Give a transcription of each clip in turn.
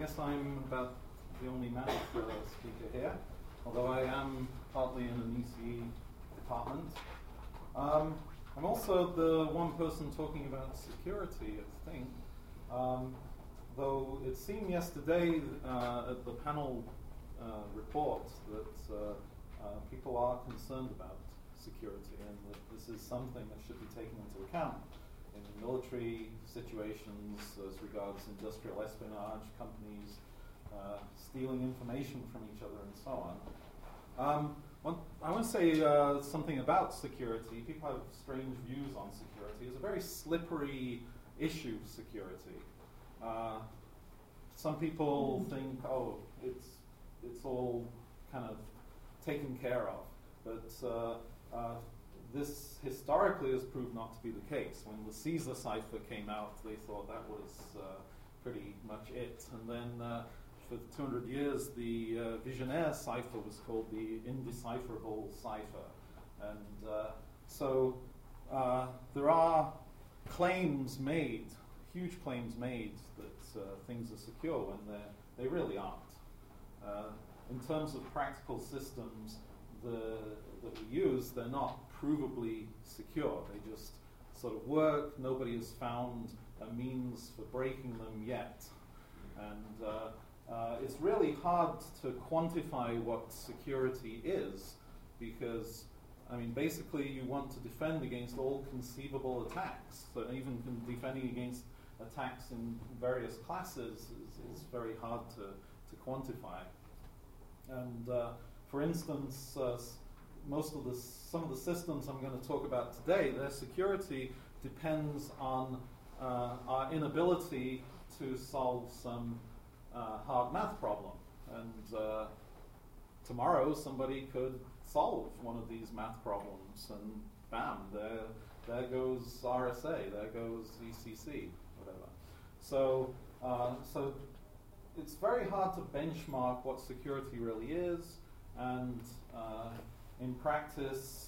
guess I'm about the only math speaker here, although I am partly in an ECE department. I'm also the one person talking about security, I think. Though it seemed yesterday at the panel report that people are concerned about security and that this is something that should be taken into account in military situations as regards industrial espionage, companies stealing information from each other and so on. I want to say something about security. People have strange views on security. It's a very slippery issue, security. Some people think, oh, it's all kind of taken care of. But this historically has proved not to be the case. When the Caesar cipher came out, they thought that was pretty much it. And then for 200 years, the Vigenère cipher was called the indecipherable cipher. And so there are claims made, huge claims made that things are secure when they really aren't. In terms of practical systems that we use, they're not provably secure. They just sort of work. Nobody has found a means for breaking them yet. And it's really hard to quantify what security is because, I mean, basically you want to defend against all conceivable attacks. So even defending against attacks in various classes is very hard to quantify. And for instance, some of the systems I'm going to talk about today, their security depends on our inability to solve some hard math problem. And tomorrow somebody could solve one of these math problems, and bam, there goes RSA, there goes ECC, whatever. So it's very hard to benchmark what security really is, and in practice,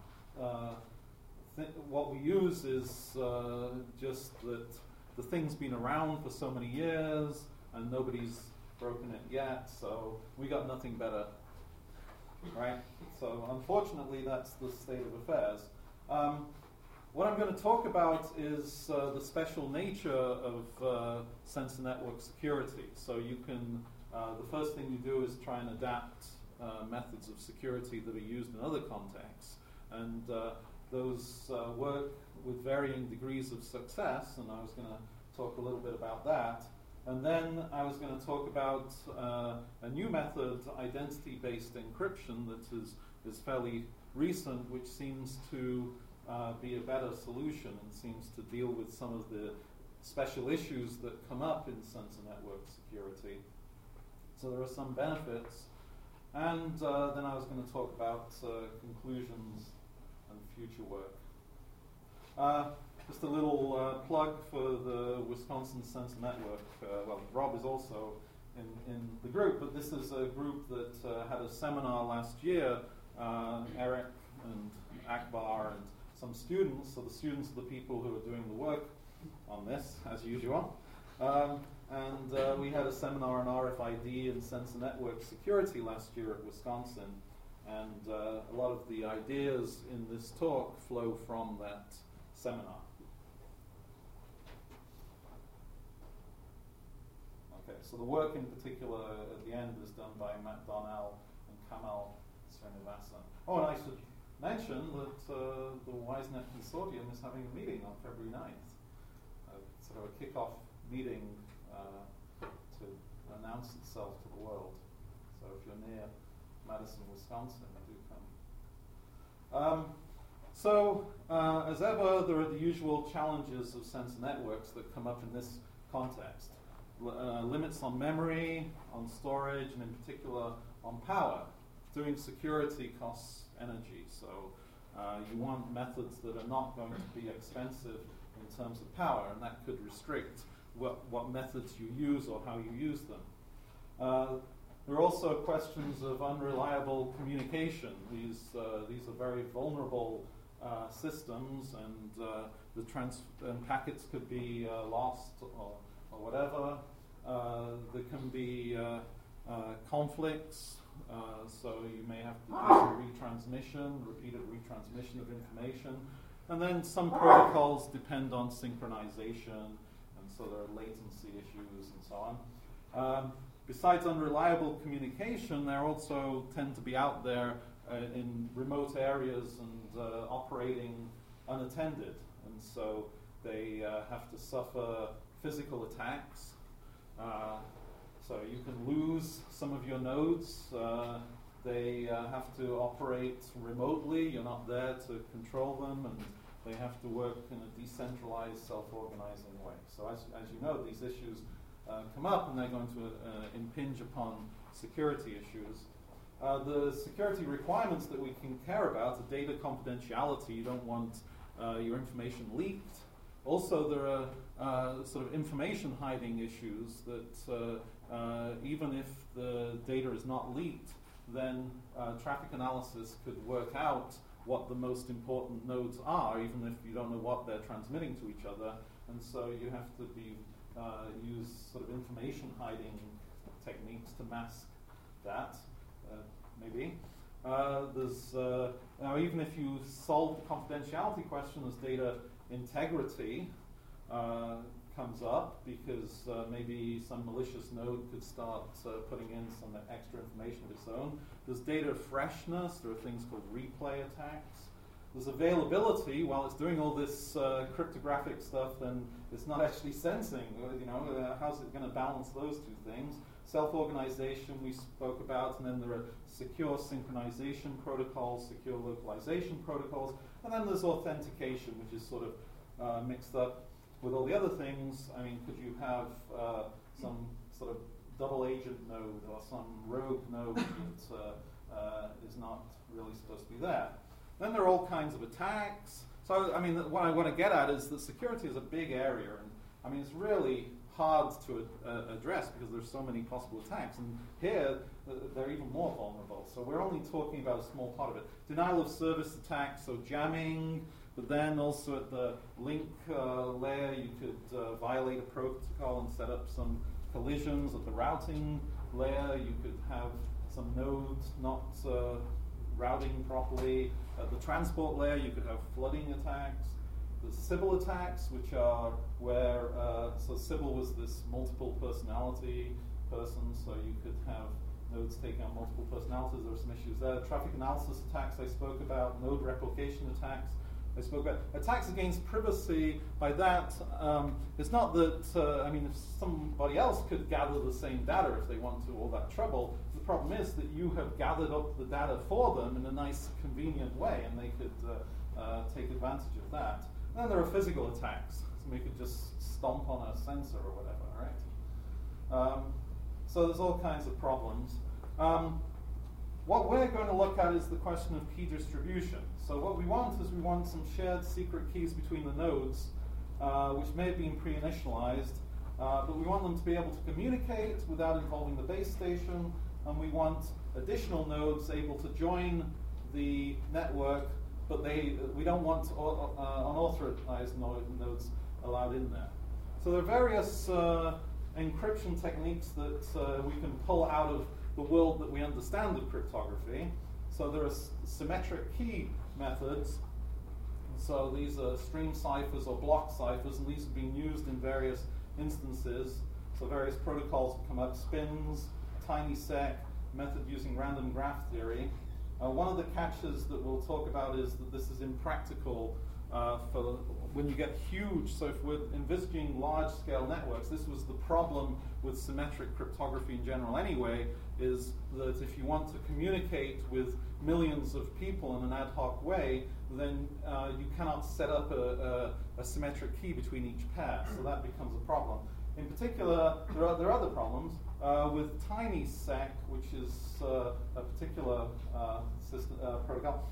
what we use is just that the thing's been around for so many years and nobody's broken it yet, so we got nothing better, right? So unfortunately, that's the state of affairs. What I'm going to talk about is the special nature of sensor network security. So you can, the first thing you do is try and adapt methods of security that are used in other contexts. And those work with varying degrees of success, and I was going to talk a little bit about that. And then I was going to talk about a new method, identity-based encryption, that is fairly recent, which seems to be a better solution and seems to deal with some of the special issues that come up in sensor network security. So there are some benefits. And then I was going to talk about conclusions and future work. Just a little plug for the Wisconsin Sensor Network. Well, Rob is also in the group, but this is a group that had a seminar last year. Eric and Akbar and some students. So the students are the people who are doing the work on this, as usual. And we had a seminar on RFID and sensor network security last year at Wisconsin. And a lot of the ideas in this talk flow from that seminar. Okay, so the work in particular at the end is done by Matt Donnell and Kamal Srinivasan. Oh, and I should mention that the WiseNet Consortium is having a meeting on February 9th. Sort of a kick-off meeting to announce itself to the world. So if you're near Madison, Wisconsin, do come. As ever, there are the usual challenges of sensor networks that come up in this context. Limits on memory, on storage, and in particular on power. Doing security costs energy, so you want methods that are not going to be expensive in terms of power, and that could restrict what methods you use or how you use them. There are also questions of unreliable communication. These are very vulnerable systems, and packets could be lost or whatever. There can be conflicts, so you may have to do some repeated retransmission of information. And then some protocols depend on synchronization, and so there are latency issues and so on. Besides unreliable communication, there also tend to be out there in remote areas and operating unattended. And so they have to suffer physical attacks. So you can lose some of your nodes. They have to operate remotely. You're not there to control them, and they have to work in a decentralized, self-organizing way. So as you know, these issues come up, and they're going to impinge upon security issues. The security requirements that we can care about are data confidentiality. You don't want your information leaked. Also, there are sort of information hiding issues that even if the data is not leaked, then traffic analysis could work out what the most important nodes are, even if you don't know what they're transmitting to each other. And so you have to use sort of information hiding techniques to mask that, maybe. There's now, even if you solve the confidentiality question, as data integrity comes up, because maybe some malicious node could start putting in some extra information of its own. There's data freshness. There are things called replay attacks. There's availability. While it's doing all this cryptographic stuff, then it's not actually sensing. How's it going to balance those two things? Self-organization we spoke about, and then there are secure synchronization protocols, secure localization protocols, and then there's authentication, which is sort of mixed up with all the other things. I mean, could you have some sort of double agent node or some rogue node that is not really supposed to be there? Then there are all kinds of attacks. So, I mean, what I want to get at is that security is a big area, and I mean, it's really hard to address because there's so many possible attacks. And here, they're even more vulnerable. So we're only talking about a small part of it. Denial of service attacks, so jamming, but then also at the link layer, you could violate a protocol and set up some collisions. At the routing layer, you could have some nodes not routing properly. At the transport layer, you could have flooding attacks. There's Sybil attacks, which are where, so Sybil was this multiple personality person, so you could have nodes taking on multiple personalities. There are some issues there. Traffic analysis attacks I spoke about, node replication attacks I spoke about. Attacks against privacy, by that, it's not that, I mean, if somebody else could gather the same data if they want to, all that trouble. The problem is that you have gathered up the data for them in a nice, convenient way, and they could take advantage of that. And then there are physical attacks. So we could just stomp on a sensor or whatever, right? So there's all kinds of problems. What we're going to look at is the question of key distribution. So what we want is we want some shared secret keys between the nodes, which may have been pre-initialized, but we want them to be able to communicate without involving the base station, and we want additional nodes able to join the network, but we don't want unauthorized nodes allowed in there. So there are various encryption techniques that we can pull out of the world that we understand of cryptography. So there are symmetric key methods. So these are stream ciphers or block ciphers, and these have been used in various instances. So various protocols have come up: spins, TinySec, method using random graph theory. One of the catches that we'll talk about is that this is impractical for when you get huge. So if we're envisaging large-scale networks, this was the problem with symmetric cryptography in general anyway, is that if you want to communicate with millions of people in an ad hoc way, then you cannot set up a symmetric key between each pair, so that becomes a problem. In particular, there are other problems. With TinySec, which is a particular system, protocol,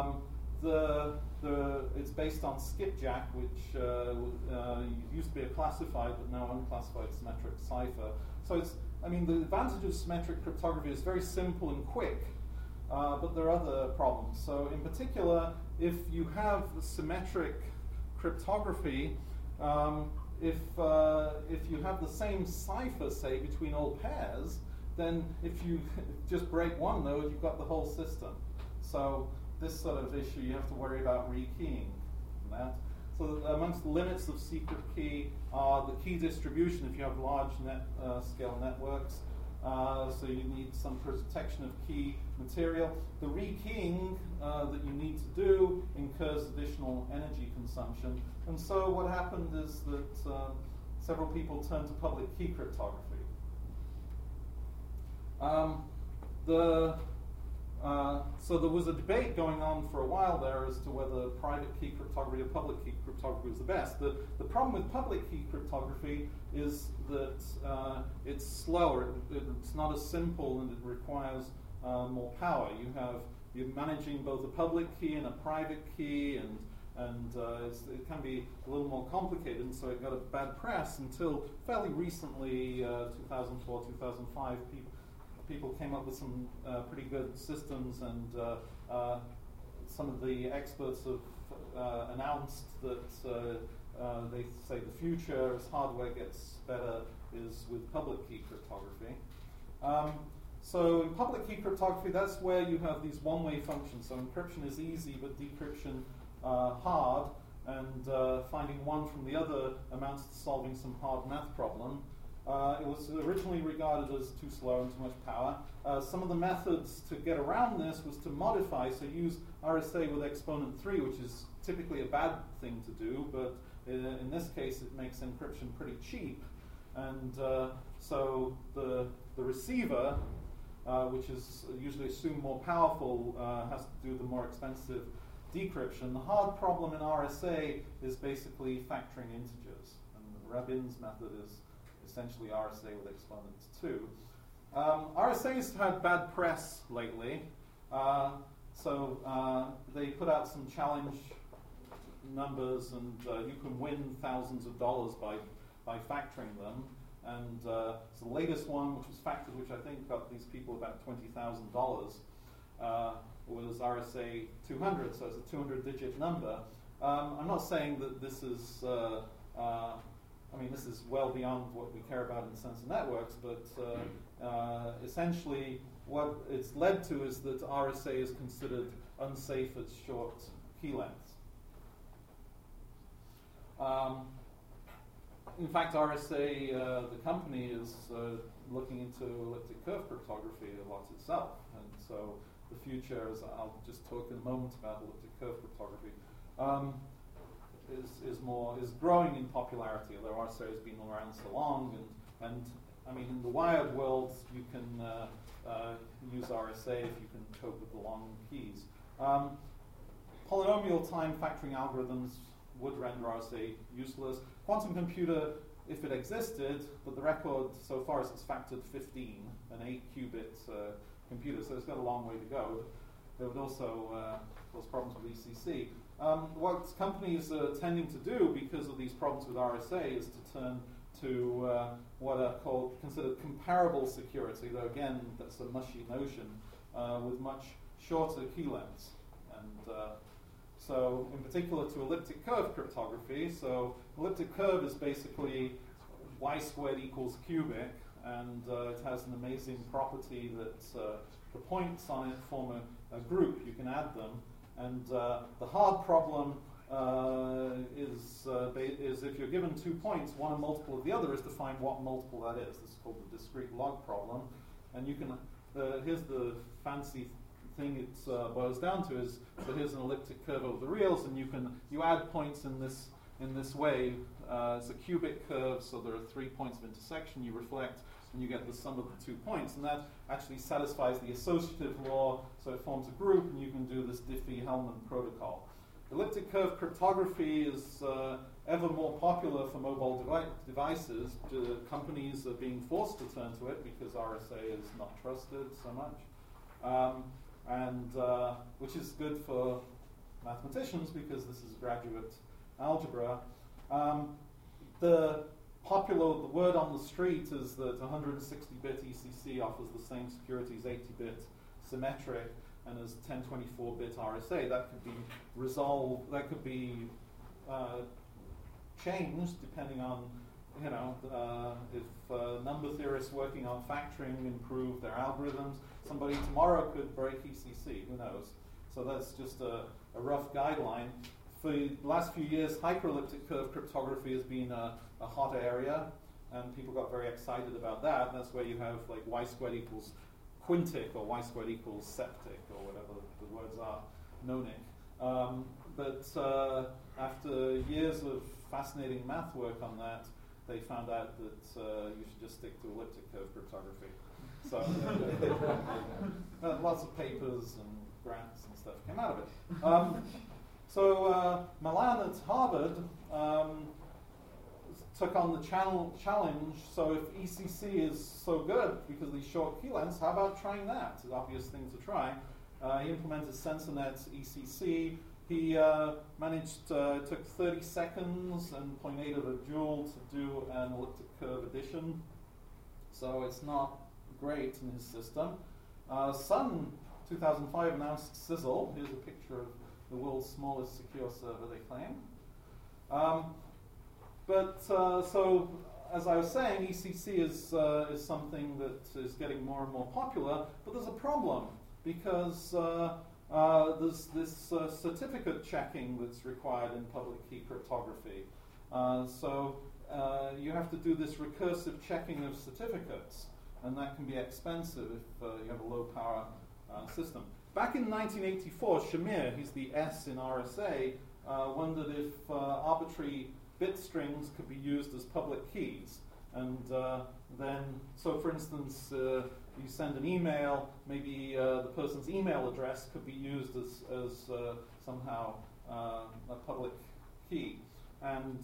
it's based on Skipjack, which used to be a classified but now unclassified symmetric cipher. So the advantage of symmetric cryptography is very simple and quick, but there are other problems. So in particular, if you have symmetric cryptography, if you have the same cipher, say, between all pairs, then if you just break one node, you've got the whole system. So this sort of issue, you have to worry about rekeying that. So amongst the limits of secret key are the key distribution if you have large scale networks. So you need some protection of key material. The rekeying that you need to do incurs additional energy consumption. And so what happened is that several people turned to public key cryptography. So there was a debate going on for a while there as to whether private key cryptography or public key cryptography was the best. The problem with public key cryptography is that it's slower. It's not as simple, and it requires more power. You're managing both a public key and a private key, and it can be a little more complicated, and so it got a bad press until fairly recently, 2004, 2005, people came up with some pretty good systems, and some of the experts have announced that they say the future, as hardware gets better, is with public key cryptography. So in public key cryptography, that's where you have these one-way functions. So encryption is easy, but decryption hard, and finding one from the other amounts to solving some hard math problem. It was originally regarded as too slow and too much power. Some of the methods to get around this was to modify, so use RSA with exponent 3, which is typically a bad thing to do, but in this case it makes encryption pretty cheap. And so the receiver, which is usually assumed more powerful, has to do the more expensive decryption. The hard problem in RSA is basically factoring integers, and Rabin's method is essentially RSA with exponents 2. RSA's had bad press lately, so they put out some challenge numbers, and you can win thousands of dollars by factoring them. And so the latest one, which was factored, which I think got these people about $20,000, was RSA 200, so it's a 200-digit number. I'm not saying that this is this is well beyond what we care about in sensor networks, but essentially what it's led to is that RSA is considered unsafe at short key lengths. In fact, RSA, the company, is looking into elliptic curve cryptography a lot itself, and so the future, as I'll just talk in a moment about elliptic curve cryptography, is growing in popularity, although RSA has been around so long, and I mean, in the wired world, you can use RSA if you can cope with the long keys. Polynomial time factoring algorithms would render RSA useless. Quantum computer, if it existed, but the record so far is it's factored 15, an 8-qubit computer, so it's got a long way to go. There would also cause problems with ECC. What companies are tending to do because of these problems with RSA is to turn to what are considered comparable security, though again that's a mushy notion, with much shorter key lengths. And so in particular to elliptic curve cryptography, so elliptic curve is basically y squared equals cubic, and it has an amazing property that the points on it form a group, you can add them. And the hard problem is if you're given 2 points, one a multiple of the other, is to find what multiple that is. This is called the discrete log problem. And you can, here's the fancy thing it boils down to is that here's an elliptic curve over the reals, and you add points in this way. It's a cubic curve, so there are 3 points of intersection. You reflect, and you get the sum of the 2 points, and that actually satisfies the associative law, so it forms a group, and you can do this Diffie-Hellman protocol. Elliptic curve cryptography is ever more popular for mobile devices. Companies are being forced to turn to it because RSA is not trusted so much, which is good for mathematicians because this is graduate algebra. The word on the street is that 160-bit ECC offers the same security as 80-bit symmetric, and as 1024-bit RSA, that could be resolved. That could be change depending on, if number theorists working on factoring improve their algorithms. Somebody tomorrow could break ECC, who knows? So that's just a rough guideline. For the last few years, hyperelliptic curve cryptography has been a hot area, and people got very excited about that. That's where you have like y squared equals quintic, or y squared equals septic, or whatever the words are, nonic. But after years of fascinating math work on that, they found out that you should just stick to elliptic curve cryptography. So lots of papers and grants and stuff came out of it. So Milan at Harvard took on the challenge. So if ECC is so good because of these short key lengths, how about trying that? It's an obvious thing to try. He implemented SensorNet ECC. He took 30 seconds and 0.8 of a joule to do an elliptic curve addition. So it's not great in his system. Sun 2005 announced Sizzle. Here's a picture of the world's smallest secure server, they claim. So as I was saying, ECC is something that is getting more and more popular, but there's a problem because there's this certificate checking that's required in public key cryptography. So you have to do this recursive checking of certificates, and that can be expensive if you have a low power system. Back in 1984, Shamir, he's the S in RSA, wondered if arbitrary bit strings could be used as public keys. And so for instance, you send an email, maybe the person's email address could be used as somehow a public key. And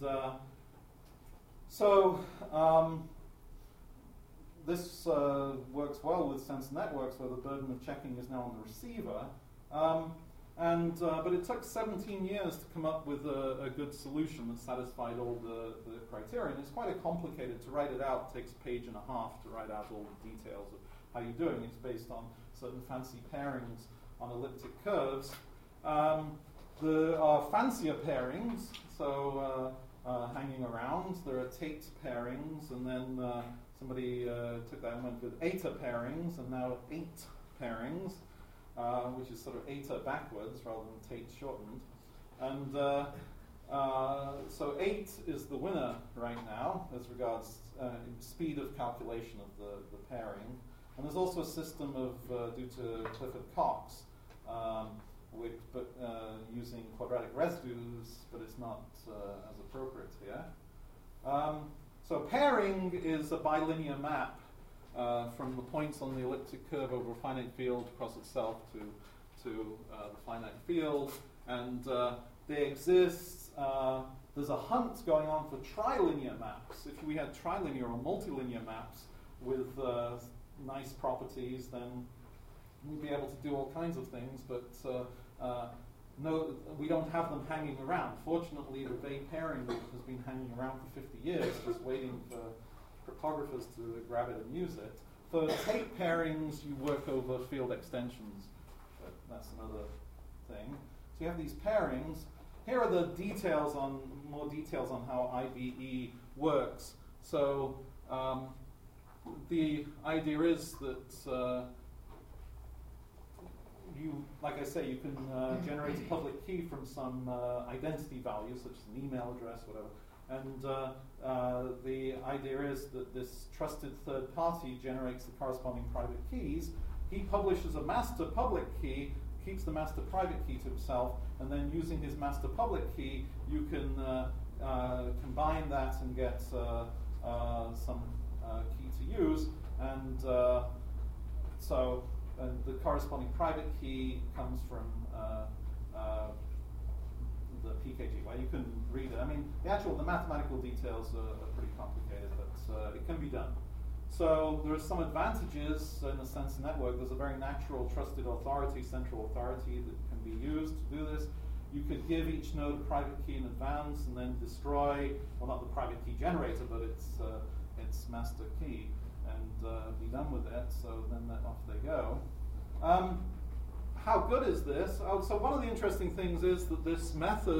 this works well with sensor networks, where the burden of checking is now on the receiver. But it took 17 years to come up with a good solution that satisfied all the criteria. And it's quite complicated to write it out. It takes a page and a half to write out all the details of how you're doing. It's based on certain fancy pairings on elliptic curves. There are fancier pairings, so hanging around. There are Tate pairings, and then somebody took that and went with eta pairings, and now 8 pairings, which is sort of eta backwards rather than Tate shortened. And so 8 is the winner right now as regards speed of calculation of the pairing. And there's also a system of, due to Clifford Cox, using quadratic residues, but it's not as appropriate here. So pairing is a bilinear map from the points on the elliptic curve over a finite field across itself to the finite field. And they exist. There's a hunt going on for trilinear maps. If we had trilinear or multilinear maps with nice properties, then we'd be able to do all kinds of things, but no, we don't have them hanging around. Fortunately, the Bay pairing has been hanging around for 50 years, just waiting for cryptographers to grab it and use it. For Tate pairings, you work over field extensions, but that's another thing. So you have these pairings. Here are the more details on how IBE works. So the idea is that like I say, you can generate a public key from some identity value, such as an email address, whatever. And the idea is that this trusted third party generates the corresponding private keys. He publishes a master public key, keeps the master private key to himself, and then using his master public key, you can combine that and get some key to use. And and the corresponding private key comes from the PKG. Well, you can read it. I mean, the mathematical details are pretty complicated, but it can be done. So there are some advantages in the sensor network. There's a very natural trusted authority, central authority that can be used to do this. You could give each node a private key in advance and then destroy, well, not the private key generator, but its master key, and be done with it. So then off they go. How good is this? So one of the interesting things is that this method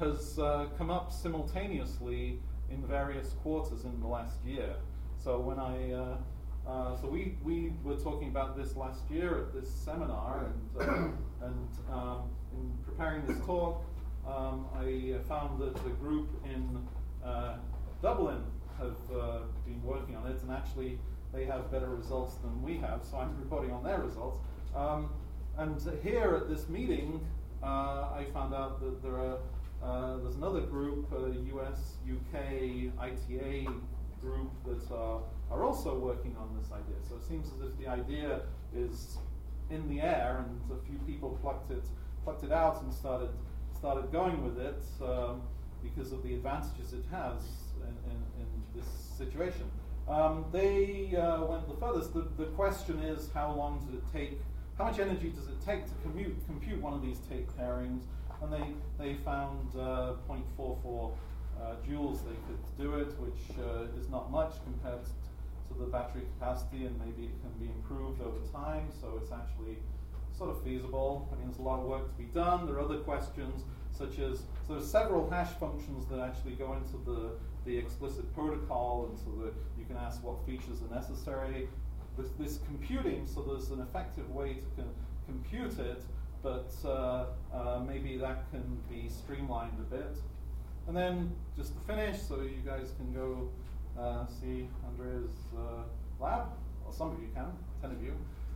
has come up simultaneously in various quarters in the last year. So when so we were talking about this last year at this seminar, and in preparing this talk, I found that the group in Dublin have been working on it, and actually they have better results than we have, so I'm reporting on their results. And here at this meeting, I found out that there's another group, a US, UK, ITA group that are also working on this idea. So it seems as if the idea is in the air, and a few people plucked it out and started going with it because of the advantages it has in this situation. They went the furthest. The question is, how long does it take? How much energy does it take to compute one of these tape pairings? And they found 0.44 joules they could do it, which is not much compared to the battery capacity, and maybe it can be improved over time. So it's actually sort of feasible. I mean, there's a lot of work to be done. There are other questions, such as, so there's several hash functions that actually go into the explicit protocol, and so that you can ask what features are necessary. This computing, so there's an effective way to compute it, but maybe that can be streamlined a bit. And then, just to finish, so you guys can go see Andrea's lab, or some of you can, 10 of you.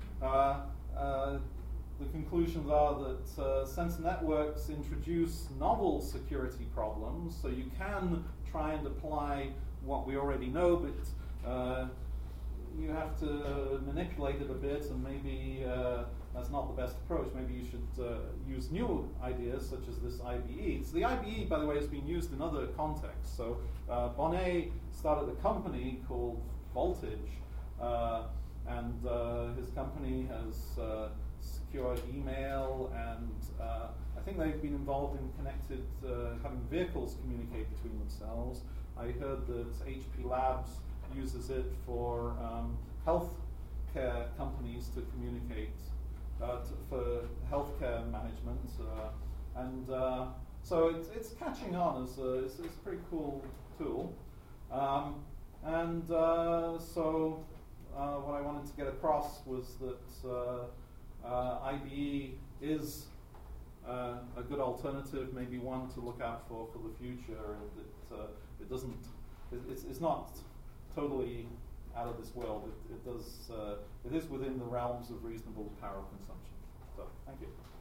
The conclusions are that sensor networks introduce novel security problems, so you can try and apply what we already know, but you have to manipulate it a bit, and maybe that's not the best approach. Maybe you should use new ideas, such as this IBE. So the IBE, by the way, has been used in other contexts. So Bonnet started a company called Voltage, and his company has secure email, and I think they've been involved in having vehicles communicate between themselves. I heard that HP Labs uses it for healthcare companies to communicate for healthcare management, and so it's catching on as it's a pretty cool tool. So what I wanted to get across was that IBE is a good alternative, maybe one to look out for the future, and it doesn't. It's not totally out of this world. It is within the realms of reasonable power consumption. So, thank you.